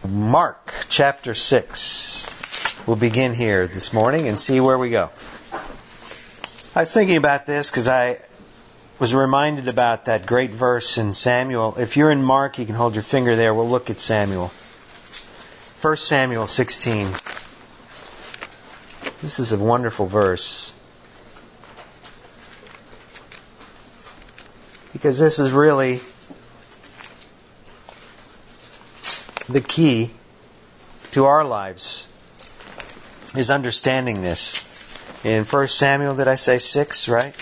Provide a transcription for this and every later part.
Mark chapter 6. We'll begin here this morning and see where we go. I was thinking about this because I was reminded about that great verse in Samuel. If you're in Mark, you can hold your finger there. We'll look at Samuel. 1 Samuel 16. This is a wonderful verse. Because this is really the key to our lives, is understanding this. In 1 Samuel, did I say 6, right?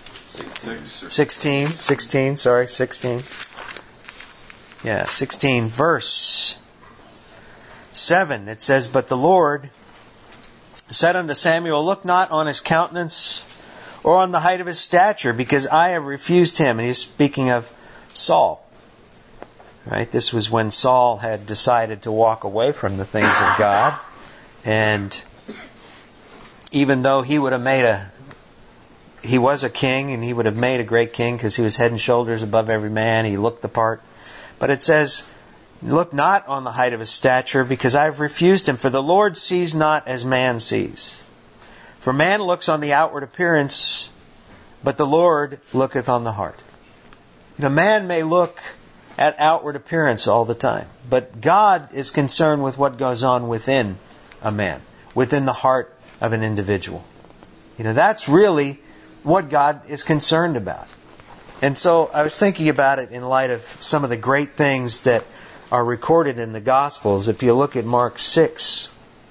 16. 16, sorry, 16. Yeah, 16, verse 7. It says, "But the Lord said unto Samuel, Look not on his countenance or on the height of his stature, because I have refused him." And he's speaking of Saul. Right? This was when Saul had decided to walk away from the things of God. And even though he would have he was a king, and he would have made a great king because he was head and shoulders above every man. He looked the part. But it says, "Look not on the height of his stature, because I have refused him. For the Lord sees not as man sees. For man looks on the outward appearance, but the Lord looketh on the heart." You know, man may look at outward appearance all the time, but God is concerned with what goes on within a man, within the heart of an individual. You know, that's really what God is concerned about. And so I was thinking about it in light of some of the great things that are recorded in the Gospels. If you look at Mark 6,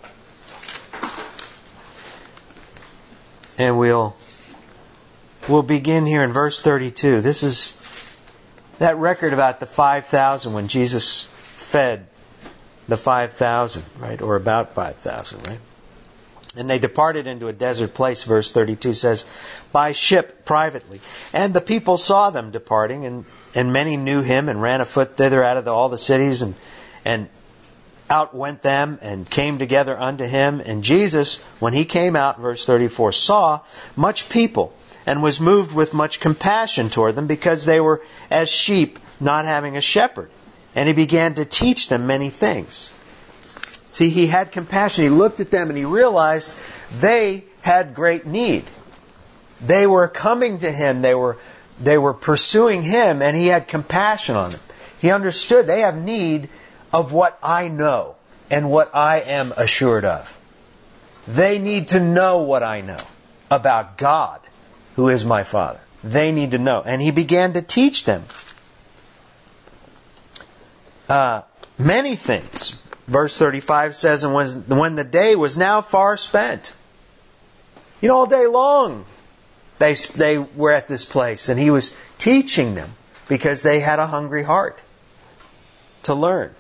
and we'll begin here in verse 32. This is that record about the 5,000 when Jesus fed the 5,000, right? Or about 5,000, right? "And they departed into a desert place," verse 32 says, "by ship privately. And the people saw them departing, and many knew him, and ran afoot thither out of all the cities, and out went them, and came together unto him. And Jesus, when he came out," verse 34, "saw much people, and was moved with much compassion toward them, because they were as sheep not having a shepherd. And he began to teach them many things." See, he had compassion. He looked at them and he realized they had great need. They were coming to him. They were pursuing him, and he had compassion on them. He understood they have need of what I know and what I am assured of. They need to know what I know about God, who is my Father. They need to know. And he began to teach them many things. Verse 35 says, "And when the day was now far spent," you know, all day long they were at this place, and he was teaching them because they had a hungry heart to learn.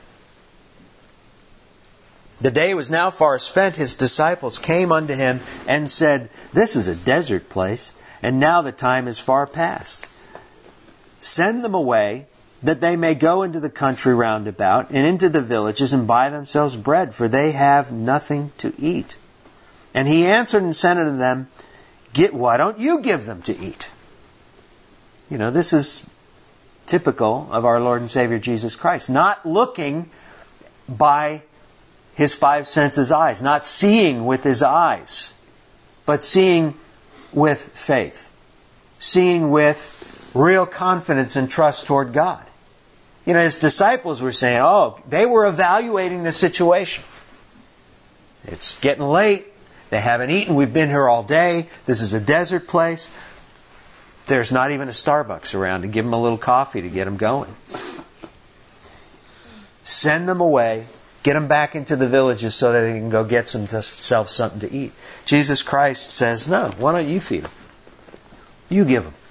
"The day was now far spent, his disciples came unto him and said, This is a desert place, and now the time is far past. Send them away, that they may go into the country round about, and into the villages, and buy themselves bread, for they have nothing to eat. And he answered and said unto them, Why don't you give them to eat?" You know, this is typical of our Lord and Savior Jesus Christ. Not looking by his five senses eyes, not seeing with his eyes, but seeing with faith. Seeing with real confidence and trust toward God. You know, his disciples were saying, they were evaluating the situation. It's getting late. They haven't eaten. We've been here all day. This is a desert place. There's not even a Starbucks around to give them a little coffee to get them going. Send them away. Get them back into the villages so that they can go get themselves something to eat. Jesus Christ says, "No, why don't you feed them? You give them."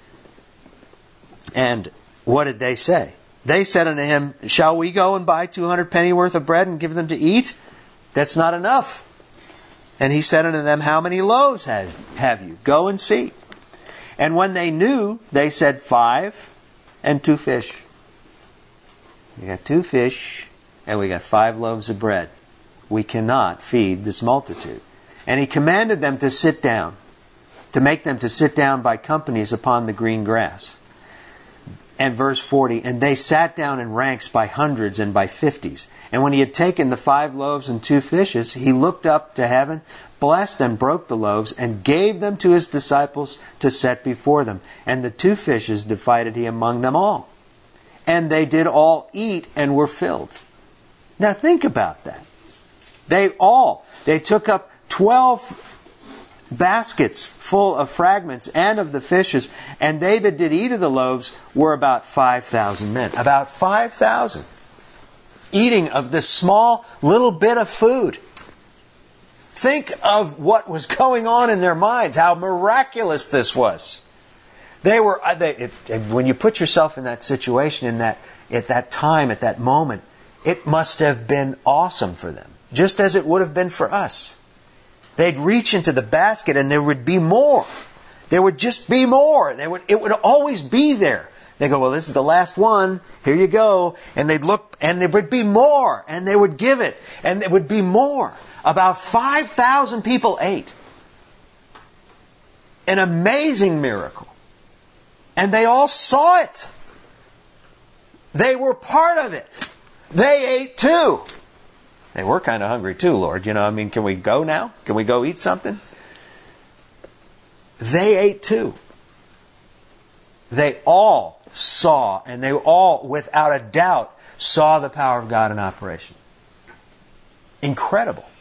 And what did they say? They said unto him, "Shall we go and buy 200 pennyworth of bread and give them to eat? That's not enough." And he said unto them, "How many loaves have you? Go and see." And when they knew, they said, 5 and 2 fish. We got 2 fish and we got 5 loaves of bread. We cannot feed this multitude. And he commanded them to sit down, to make them to sit down by companies upon the green grass. And verse 40, and they sat down in ranks by hundreds and by fifties. And when he had taken the 5 loaves and 2 fishes, he looked up to heaven, blessed and broke the loaves, and gave them to his disciples to set before them. And the 2 fishes divided he among them all. And they did all eat and were filled. Now think about that. They took up 12 baskets full of fragments and of the fishes, and they that did eat of the loaves were about 5,000 men. About 5,000 eating of this small little bit of food. Think of what was going on in their minds, how miraculous this was. When you put yourself in that situation, at that time, at that moment, it must have been awesome for them, just as it would have been for us. They'd reach into the basket and there would be more. There would just be more. It would always be there. They go, well, this is the last one. Here you go. And they'd look and there would be more. And they would give it. And there would be more. About 5,000 people ate. An amazing miracle. And they all saw it. They were part of it. They ate too. Hey, we're kind of hungry too, Lord. Can we go now? Can we go eat something? They ate too. They all saw, and they all, without a doubt, saw the power of God in operation. Incredible.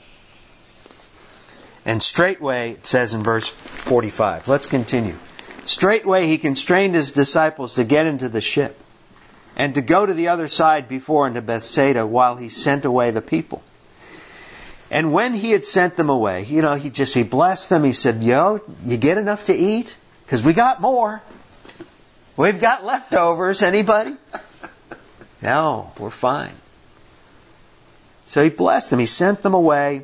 And straightway, it says in verse 45. Let's continue. Straightway he constrained his disciples to get into the ship, and to go to the other side before into Bethsaida, while he sent away the people. And when he had sent them away, he blessed them. He said, you get enough to eat? Because we got more. We've got leftovers. Anybody? No, we're fine. So he blessed them. He sent them away.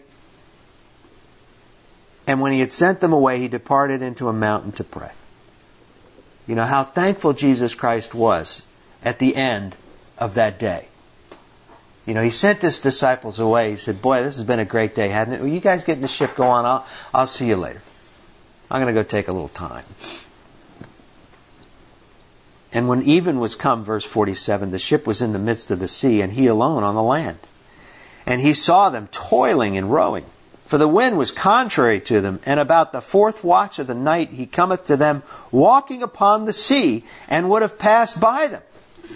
And when he had sent them away, he departed into a mountain to pray. You know how thankful Jesus Christ was at the end of that day. He sent his disciples away. He said, boy, this has been a great day, hasn't it? Well, you guys get in the ship, go on. I'll see you later. I'm going to go take a little time. And when even was come, verse 47, the ship was in the midst of the sea, and he alone on the land. And he saw them toiling and rowing, for the wind was contrary to them. And about the 4th watch of the night he cometh to them, walking upon the sea, and would have passed by them.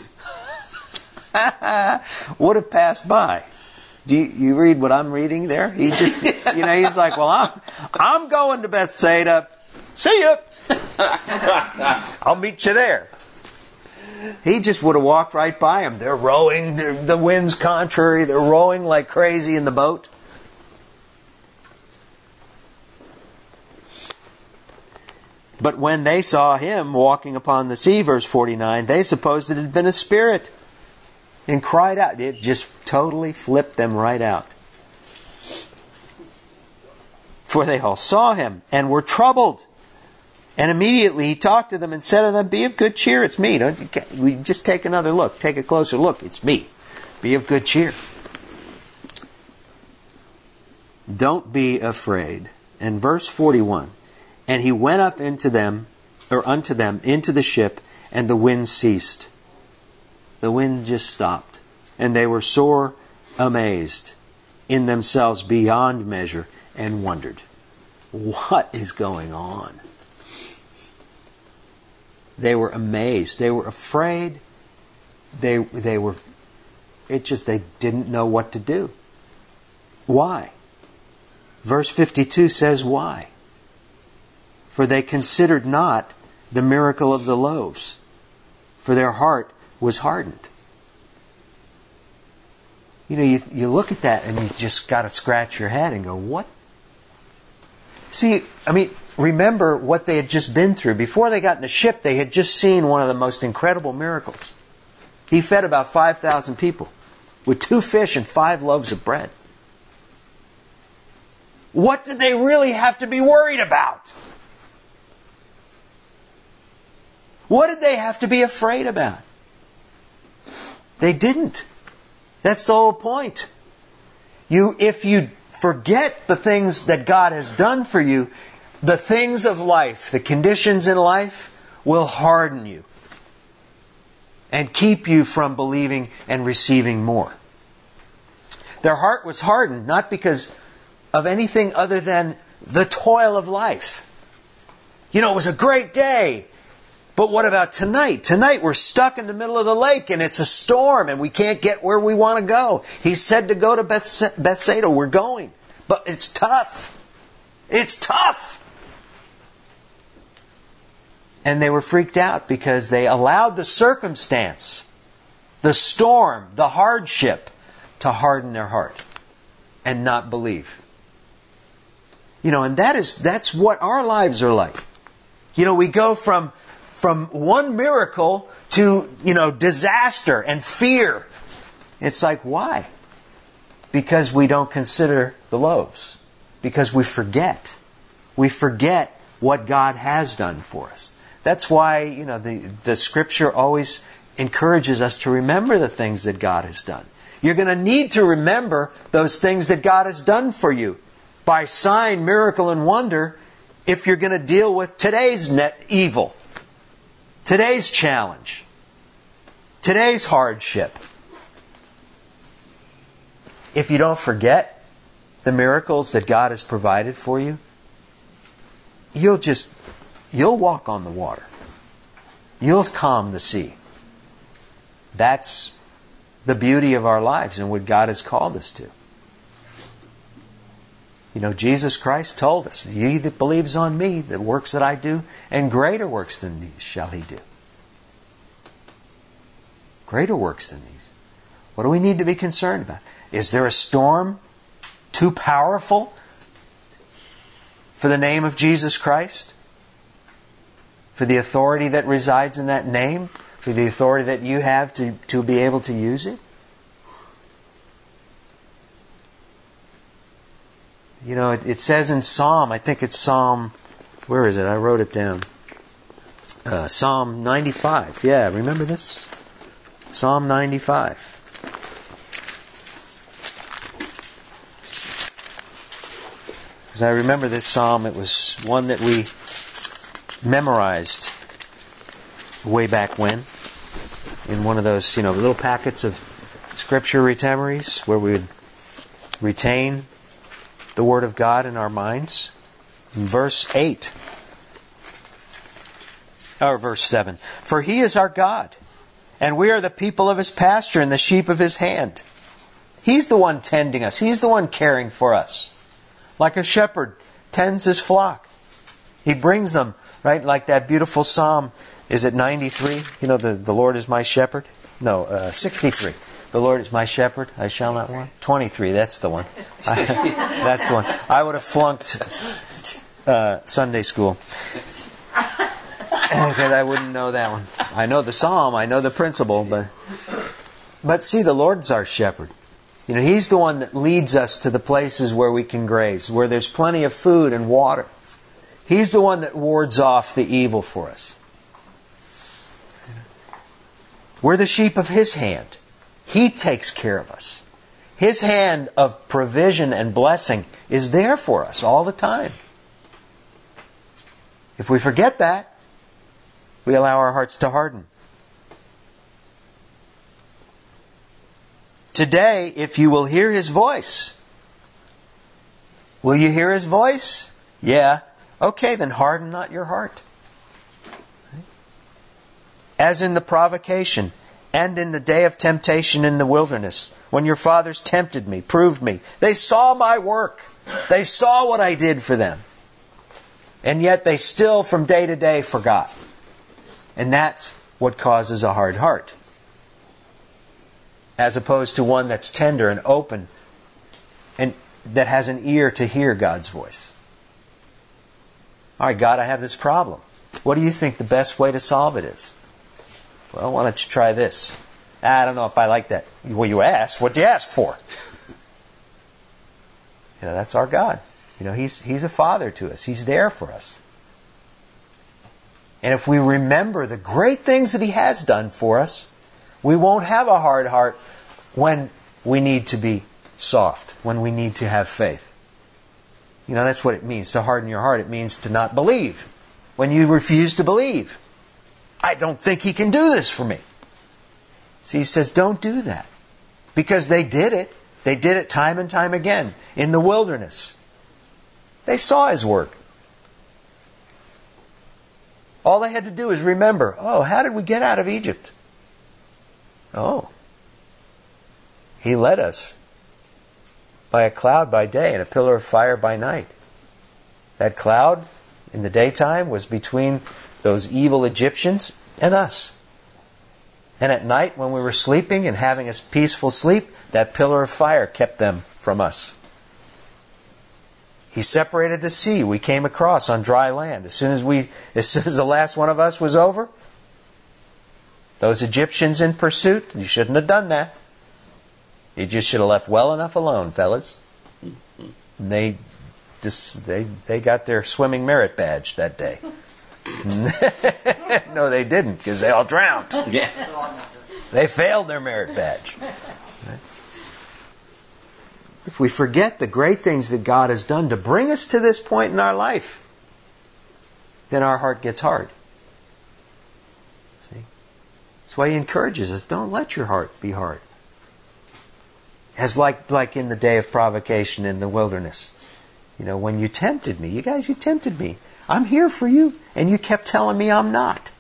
Would have passed by. Do you read what I'm reading there? He just, he's like, well, I'm going to Bethsaida. See ya. I'll meet you there. He just would have walked right by him. They're rowing. The wind's contrary. They're rowing like crazy in the boat. But when they saw him walking upon the sea, verse 49, they supposed it had been a spirit, and cried out. It just totally flipped them right out. For they all saw him and were troubled. And immediately he talked to them and said to them, be of good cheer, it's me. We just take another look. Take a closer look. It's me. Be of good cheer. Don't be afraid. And verse 41. And he went up unto them into the ship, and the wind ceased. The wind just stopped. And they were sore amazed in themselves beyond measure, and wondered, what is going on? They were amazed. They were afraid. They didn't know what to do. Why? Verse 52 says why? For they considered not the miracle of the loaves, for their heart was hardened. You look at that and you just got to scratch your head and go, what? Remember what they had just been through. Before they got in the ship, they had just seen one of the most incredible miracles. He fed about 5,000 people with 2 fish and 5 loaves of bread. What did they really have to be worried about? What did they have to be afraid about? They didn't. That's the whole point. If you forget the things that God has done for you, the things of life, the conditions in life, will harden you. and keep you from believing and receiving more. Their heart was hardened, not because of anything other than the toil of life. It was a great day. But what about tonight? Tonight we're stuck in the middle of the lake and it's a storm and we can't get where we want to go. He said to go to Bethsaida. We're going. But it's tough. It's tough. And they were freaked out because they allowed the circumstance, the storm, the hardship to harden their heart and not believe. And that's what our lives are like. We go from one miracle to, disaster and fear. It's like, why? Because we don't consider the loaves. Because we forget. We forget what God has done for us. That's why, the Scripture always encourages us to remember the things that God has done. You're going to need to remember those things that God has done for you by sign, miracle, and wonder if you're going to deal with today's evil, today's challenge, today's hardship. If you don't forget the miracles that God has provided for you, you'll walk on the water. You'll calm the sea. That's the beauty of our lives and what God has called us to. Jesus Christ told us, "He that believes on me, the works that I do, and greater works than these shall he do." Greater works than these. What do we need to be concerned about? Is there a storm too powerful for the name of Jesus Christ? For the authority that resides in that name? For the authority that you have to be able to use it? It says in Psalm, I think it's Psalm, where is it? I wrote it down. Psalm 95. Yeah, remember this? Psalm 95. Because I remember this psalm, it was one that we memorized way back when, in one of those, little packets of scripture memories where we would retain the Word of God in our minds. In verse 8. Or verse 7. For He is our God, and we are the people of His pasture and the sheep of His hand. He's the one tending us. He's the one caring for us. Like a shepherd tends his flock. He brings them, right? Like that beautiful psalm. Is it 93? The Lord is my shepherd? No, 63. The Lord is my shepherd, I shall not want. 23, that's the one. That's the one. I would have flunked Sunday school. Because I wouldn't know that one. I know the psalm, I know the principle, but see, the Lord's our shepherd. He's the one that leads us to the places where we can graze, where there's plenty of food and water. He's the one that wards off the evil for us. We're the sheep of His hand. He takes care of us. His hand of provision and blessing is there for us all the time. If we forget that, we allow our hearts to harden. Today, if you will hear His voice, will you hear His voice? Yeah. Okay, then harden not your heart. As in the provocation and in the day of temptation in the wilderness, when your fathers tempted me, proved me. They saw my work. They saw what I did for them. And yet they still, from day to day, forgot. And that's what causes a hard heart. As opposed to one that's tender and open and that has an ear to hear God's voice. All right, God, I have this problem. What do you think the best way to solve it is? Well, why don't you try this? I don't know if I like that. Well, you asked. What do you ask for? That's our God. He's a father to us. He's there for us. And if we remember the great things that He has done for us, we won't have a hard heart when we need to be soft, when we need to have faith. That's what it means to harden your heart. It means to not believe. When you refuse to believe. I don't think He can do this for me. See, he says, don't do that. Because they did it. They did it time and time again in the wilderness. They saw his work. All they had to do is remember, oh, how did we get out of Egypt? Oh, he led us by a cloud by day and a pillar of fire by night. That cloud in the daytime was between those evil Egyptians and us. And at night when we were sleeping and having a peaceful sleep, that pillar of fire kept them from us. He separated the sea. We came across on dry land. As soon as the last one of us was over, those Egyptians in pursuit, you shouldn't have done that. You just should have left well enough alone, fellas. And they got their swimming merit badge that day. No, they didn't, because they all drowned. Yeah. They failed their merit badge. Right? If we forget the great things that God has done to bring us to this point in our life, then our heart gets hard. See? That's why he encourages us, don't let your heart be hard. As like in the day of provocation in the wilderness. You know, when you tempted me, you tempted me. I'm here for you, and you kept telling me I'm not.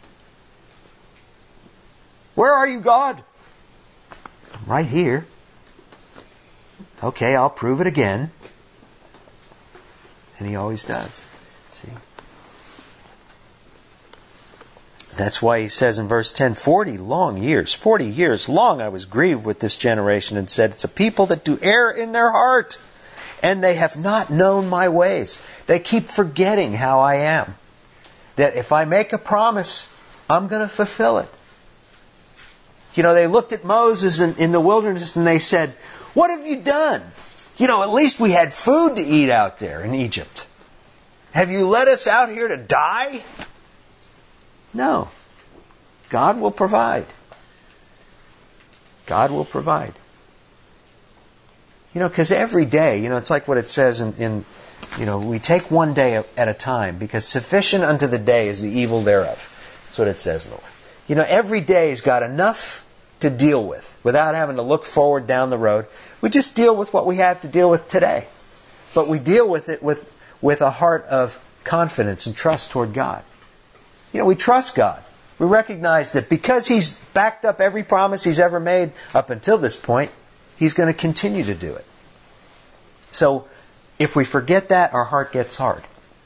Where are you, God? I'm right here. Okay, I'll prove it again. And he always does. See? That's why he says in verse 10, 40 years long I was grieved with this generation and said, it's a people that do err in their heart, and they have not known my ways. They keep forgetting how I am. That if I make a promise, I'm going to fulfill it. You know, they looked at Moses in the wilderness and they said, what have you done? You know, at least we had food to eat out there in Egypt. Have you led us out here to die? No. God will provide. God will provide. You know, because every day, you know, it's like what it says in we take one day at a time, because sufficient unto the day is the evil thereof. That's what it says, Lord. You know, every day's got enough to deal with without having to look forward down the road. We just deal with what we have to deal with today. But we deal with it with a heart of confidence and trust toward God. You know, we trust God. We recognize that because He's backed up every promise He's ever made up until this point, He's going to continue to do it. So, if we forget that, our heart gets hard.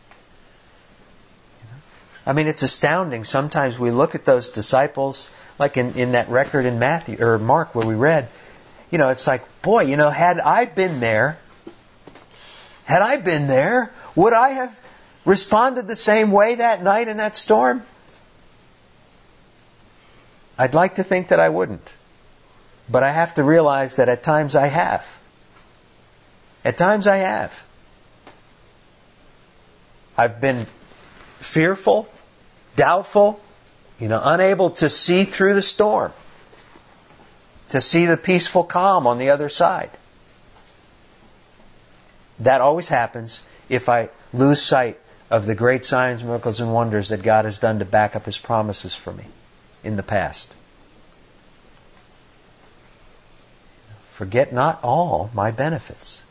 I mean, it's astounding. Sometimes we look at those disciples, like in that record in Matthew or Mark where we read, you know, it's like, boy, you know, had I been there, would I have responded the same way that night in that storm? I'd like to think that I wouldn't. But I have to realize that at times I have. At times I have. I've been fearful, doubtful, you know, unable to see through the storm, to see the peaceful calm on the other side. That always happens if I lose sight of the great signs, miracles, and wonders that God has done to back up His promises for me in the past. Forget not all my benefits.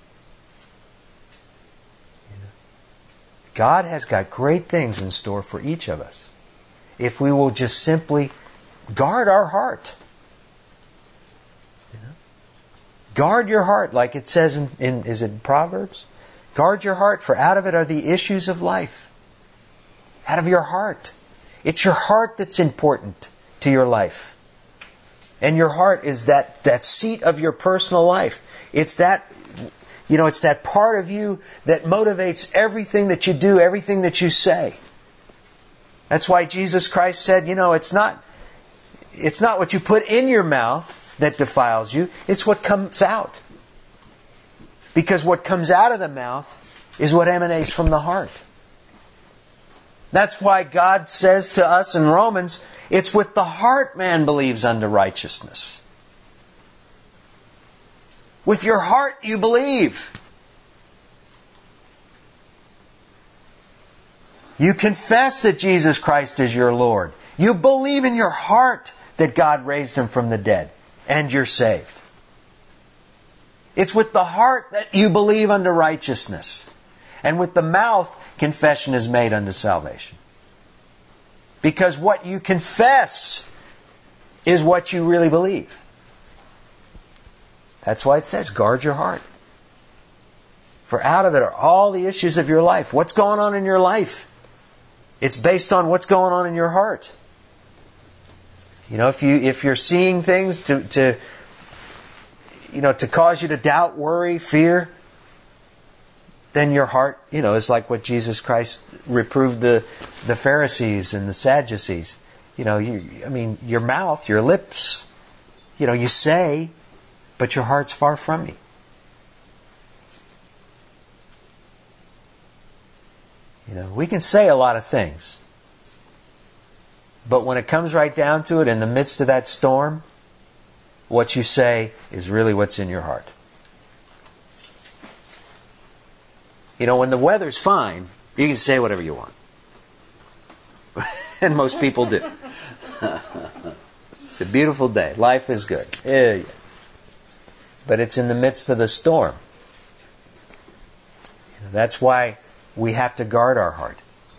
God has got great things in store for each of us if we will just simply guard our heart. Guard your heart, like it says in is it Proverbs? Guard your heart, for out of it are the issues of life. Out of your heart. It's your heart that's important to your life. And your heart is that seat of your personal life. It's that, you know, it's that part of you that motivates everything that you do, everything that you say. That's why Jesus Christ said, you know, it's not what you put in your mouth that defiles you, it's what comes out. Because what comes out of the mouth is what emanates from the heart. That's why God says to us in Romans, it's with the heart man believes unto righteousness. With your heart you believe. You confess that Jesus Christ is your Lord. You believe in your heart that God raised him from the dead, and you're saved. It's with the heart that you believe unto righteousness, and with the mouth confession is made unto salvation. Because what you confess is what you really believe. That's why it says, guard your heart. For out of it are all the issues of your life. What's going on in your life? It's based on what's going on in your heart. You know, if you're seeing things to cause you to doubt, worry, fear, then your heart, is like what Jesus Christ reproved the Pharisees and the Sadducees. Your mouth, your lips, you say, but your heart's far from me. We can say a lot of things, but when it comes right down to it, in the midst of that storm, what you say is really what's in your heart. When the weather's fine, you can say whatever you want. And most people do. It's a beautiful day. Life is good. Yeah. But it's in the midst of the storm. That's why we have to guard our heart.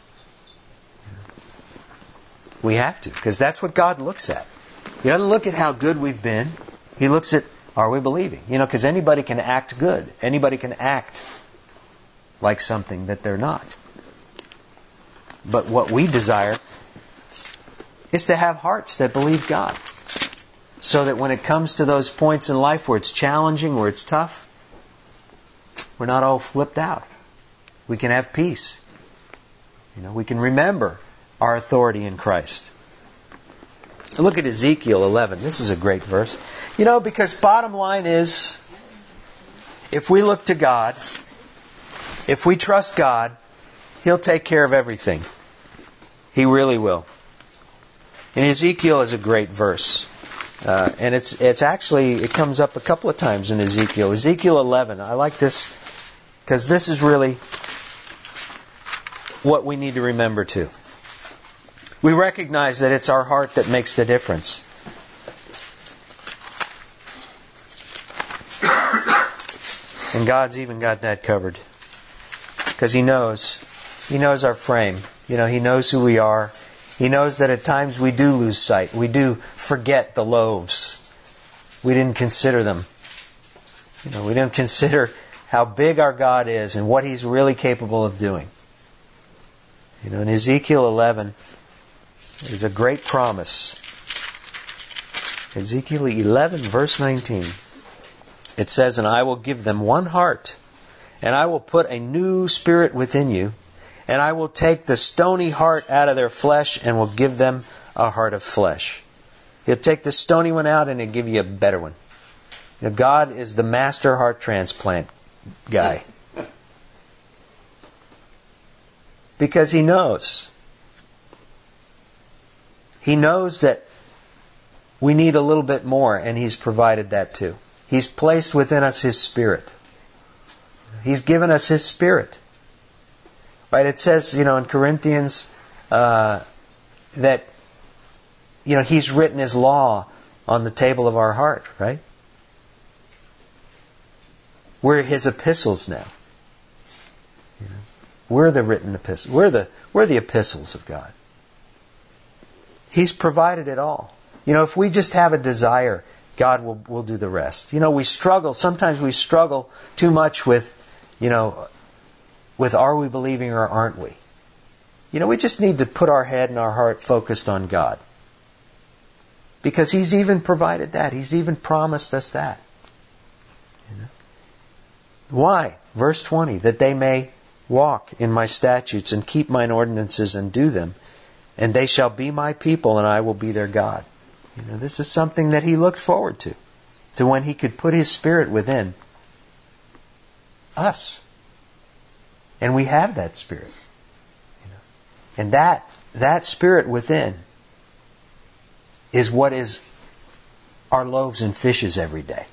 We have to, because that's what God looks at. He doesn't look at how good we've been. He looks at, are we believing? Because anybody can act good. Anybody can act like something that they're not. But what we desire is to have hearts that believe God. So that when it comes to those points in life where it's challenging, where it's tough, we're not all flipped out. We can have peace. We can remember our authority in Christ. Look at Ezekiel 11. This is a great verse. Because bottom line is, if we look to God, if we trust God, He'll take care of everything. He really will. And Ezekiel is a great verse. And it's actually, it comes up a couple of times in Ezekiel. Ezekiel 11. I like this because this is really what we need to remember too. We recognize that it's our heart that makes the difference. And God's even got that covered. Because He knows. He knows our frame. He knows who we are. He knows that at times we do lose sight. We do forget the loaves. We didn't consider them. We didn't consider how big our God is and what He's really capable of doing. In Ezekiel 11, there's a great promise. Ezekiel 11, verse 19. It says, "And I will give them one heart, and I will put a new spirit within you, and I will take the stony heart out of their flesh and will give them a heart of flesh." He'll take the stony one out and He'll give you a better one. God is the master heart transplant guy. Because He knows. He knows that we need a little bit more, and He's provided that too. He's placed within us His Spirit. He's given us His Spirit. Right? It says, in Corinthians that, He's written His law on the table of our heart, right? We're His epistles now. We're the written epistles. We're the epistles of God. He's provided it all. If we just have a desire, God will do the rest. We struggle. Sometimes we struggle too much with are we believing or aren't we? We just need to put our head and our heart focused on God. Because He's even provided that. He's even promised us that. Why? Verse 20, "That they may walk in my statutes and keep mine ordinances and do them, and they shall be my people and I will be their God." This is something that He looked forward to when He could put His Spirit within us. And we have that Spirit. And that Spirit within is what is our loaves and fishes every day.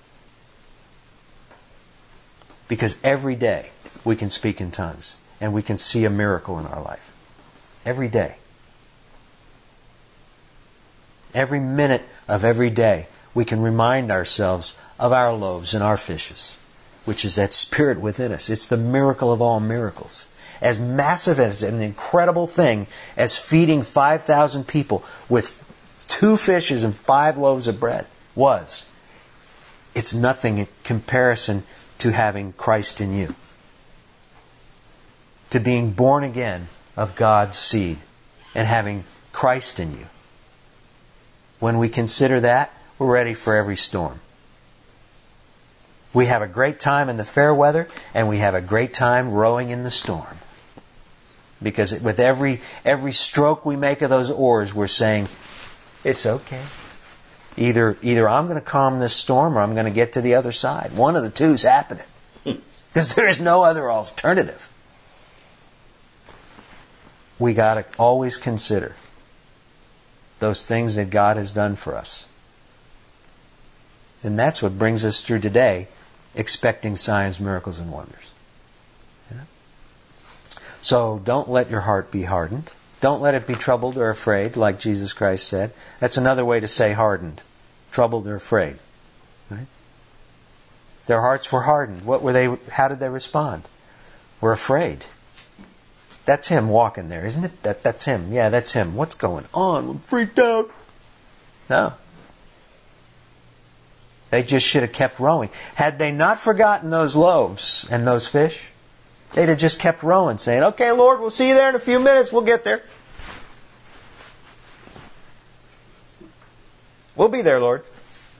Because every day we can speak in tongues and we can see a miracle in our life. Every day. Every minute of every day, we can remind ourselves of our loaves and our fishes, which is that Spirit within us. It's the miracle of all miracles. As massive as an incredible thing as feeding 5,000 people with 2 fishes and 5 loaves of bread was, it's nothing in comparison to having Christ in you. To being born again of God's seed and having Christ in you. When we consider that, we're ready for every storm. We have a great time in the fair weather, and we have a great time rowing in the storm. Because with every stroke we make of those oars, we're saying, it's okay. Either I'm going to calm this storm or I'm going to get to the other side. One of the two is happening. Because there is no other alternative. We got to always consider those things that God has done for us. And that's what brings us through today, expecting signs, miracles, and wonders. You know? So don't let your heart be hardened. Don't let it be troubled or afraid, like Jesus Christ said. That's another way to say hardened. Troubled or afraid. Right? Their hearts were hardened. What were they? How did they respond? We're afraid. That's him walking there, isn't it? That's him. Yeah, that's him. What's going on? I'm freaked out. No. They just should have kept rowing. Had they not forgotten those loaves and those fish, they'd have just kept rowing, saying, okay, Lord, we'll see you there in a few minutes. We'll get there. We'll be there, Lord.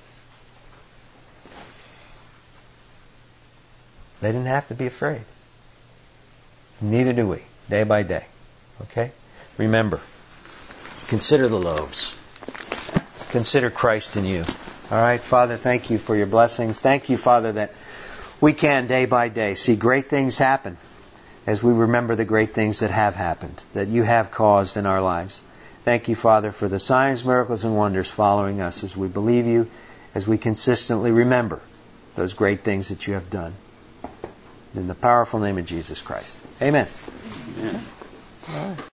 They didn't have to be afraid. Neither do we, day by day. Okay? Remember, consider the loaves. Consider Christ in you. All right, Father, thank you for your blessings. Thank you, Father, that we can day by day see great things happen as we remember the great things that have happened, that you have caused in our lives. Thank you, Father, for the signs, miracles, and wonders following us as we believe you, as we consistently remember those great things that you have done. In the powerful name of Jesus Christ. Amen. Amen. All right.